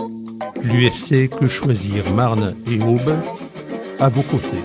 L'UFC Que Choisir Marne et Aube, à vos côtés.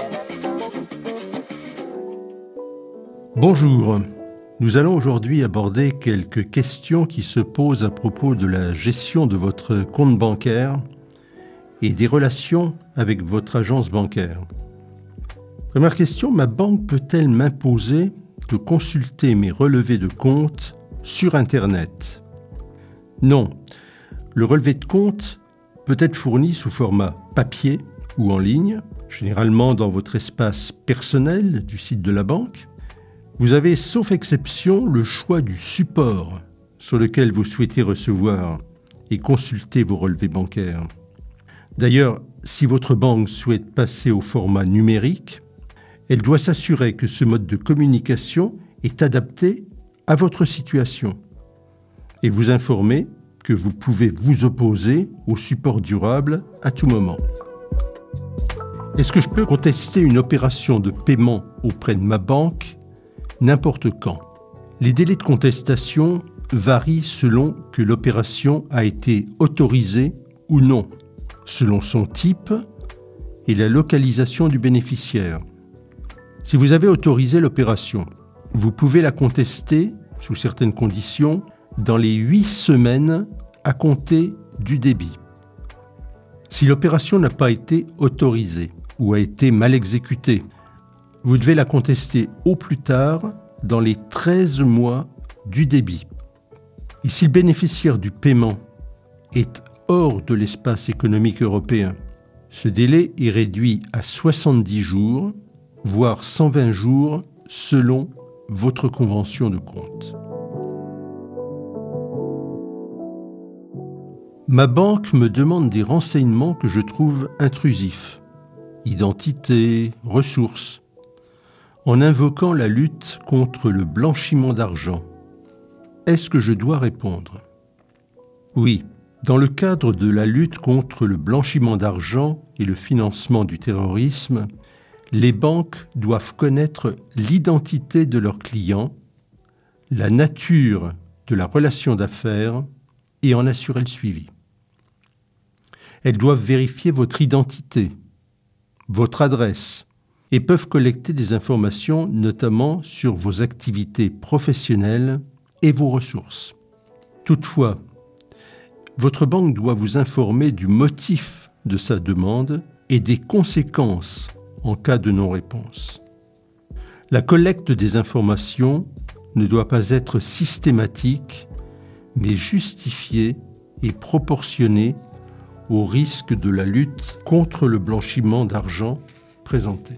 Bonjour, nous allons aujourd'hui aborder quelques questions qui se posent à propos de la gestion de votre compte bancaire et des relations avec votre agence bancaire. Première question, ma banque peut-elle m'imposer de consulter mes relevés de compte sur Internet ? Non, le relevé de compte peut être fourni sous format papier ou en ligne, généralement dans votre espace personnel du site de la banque. Vous avez, sauf exception, le choix du support sur lequel vous souhaitez recevoir et consulter vos relevés bancaires. D'ailleurs, si votre banque souhaite passer au format numérique, elle doit s'assurer que ce mode de communication est adapté à votre situation et vous informer que vous pouvez vous opposer au support durable à tout moment. Est-ce que je peux contester une opération de paiement auprès de ma banque n'importe quand ? Les délais de contestation varient selon que l'opération a été autorisée ou non, selon son type et la localisation du bénéficiaire. Si vous avez autorisé l'opération, vous pouvez la contester, sous certaines conditions, dans les 8 semaines à compter du débit. Si l'opération n'a pas été autorisée ou a été mal exécutée, vous devez la contester au plus tard dans les 13 mois du débit. Et si le bénéficiaire du paiement est hors de l'espace économique européen, ce délai est réduit à 70 jours, voire 120 jours selon votre convention de compte. Ma banque me demande des renseignements que je trouve intrusifs, identité, ressources, en invoquant la lutte contre le blanchiment d'argent. Est-ce que je dois répondre ? Oui. Dans le cadre de la lutte contre le blanchiment d'argent et le financement du terrorisme, les banques doivent connaître l'identité de leurs clients, la nature de la relation d'affaires et en assurer le suivi. Elles doivent vérifier votre identité, votre adresse et peuvent collecter des informations notamment sur vos activités professionnelles et vos ressources. Toutefois, votre banque doit vous informer du motif de sa demande et des conséquences en cas de non-réponse. La collecte des informations ne doit pas être systématique, mais justifiée et proportionnée au risque de la lutte contre le blanchiment d'argent présenté.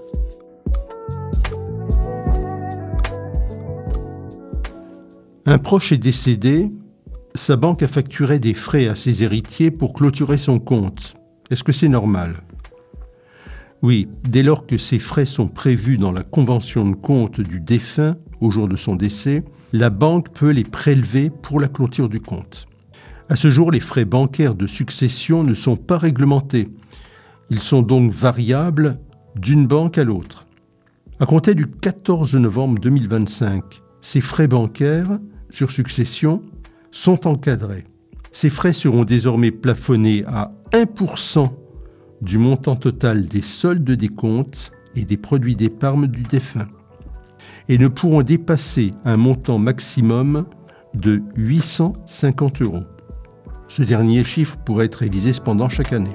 Un proche est décédé. Sa banque a facturé des frais à ses héritiers pour clôturer son compte. Est-ce que c'est normal ? Oui, dès lors que ces frais sont prévus dans la convention de compte du défunt au jour de son décès, la banque peut les prélever pour la clôture du compte. À ce jour, les frais bancaires de succession ne sont pas réglementés. Ils sont donc variables d'une banque à l'autre. À compter du 14 novembre 2025, ces frais bancaires sur succession sont encadrés. Ces frais seront désormais plafonnés à 1% du montant total des soldes des comptes et des produits d'épargne du défunt et ne pourront dépasser un montant maximum de 850 €. Ce dernier chiffre pourrait être révisé cependant chaque année.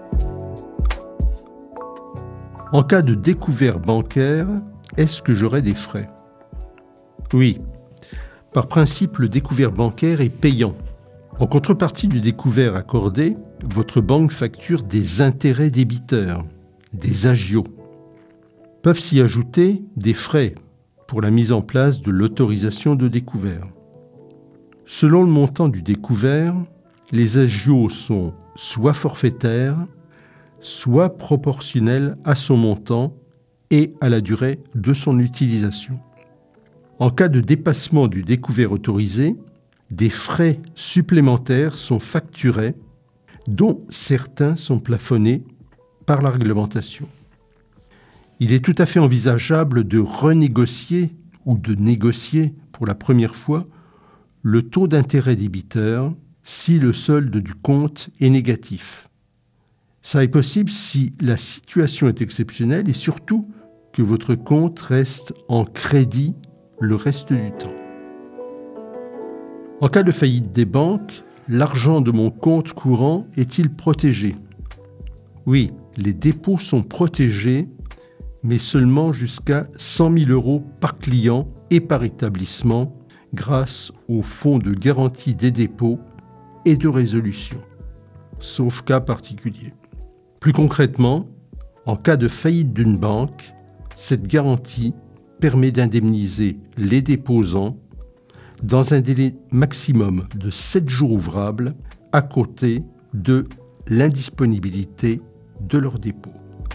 En cas de découvert bancaire, est-ce que j'aurai des frais ? Oui. Par principe, le découvert bancaire est payant. En contrepartie du découvert accordé, votre banque facture des intérêts débiteurs, des agios. Peuvent s'y ajouter des frais pour la mise en place de l'autorisation de découvert. Selon le montant du découvert, les agios sont soit forfaitaires, soit proportionnels à son montant et à la durée de son utilisation. En cas de dépassement du découvert autorisé, des frais supplémentaires sont facturés, dont certains sont plafonnés par la réglementation. Il est tout à fait envisageable de renégocier ou de négocier pour la première fois le taux d'intérêt débiteur si le solde du compte est négatif. Ça est possible si la situation est exceptionnelle et surtout que votre compte reste en crédit le reste du temps. En cas de faillite des banques, l'argent de mon compte courant est-il protégé ? Oui, les dépôts sont protégés, mais seulement jusqu'à 100 000 € par client et par établissement grâce au fonds de garantie des dépôts et de résolution, sauf cas particulier. Plus concrètement, en cas de faillite d'une banque, cette garantie permet d'indemniser les déposants dans un délai maximum de 7 jours ouvrables à côté de l'indisponibilité de leur dépôt.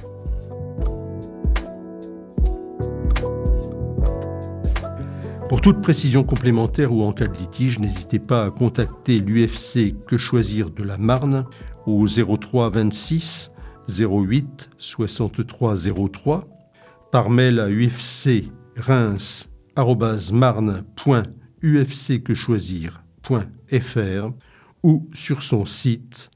Pour toute précision complémentaire ou en cas de litige, n'hésitez pas à contacter l'UFC Que Choisir de la Marne au 03 26 08 63 03, par mail à ufcreims@marne.ufcquechoisir.fr ou sur son site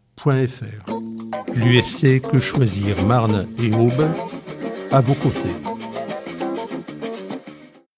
marne.ufcquechoisir.fr. L'UFC Que Choisir Marne et Aube, à vos côtés.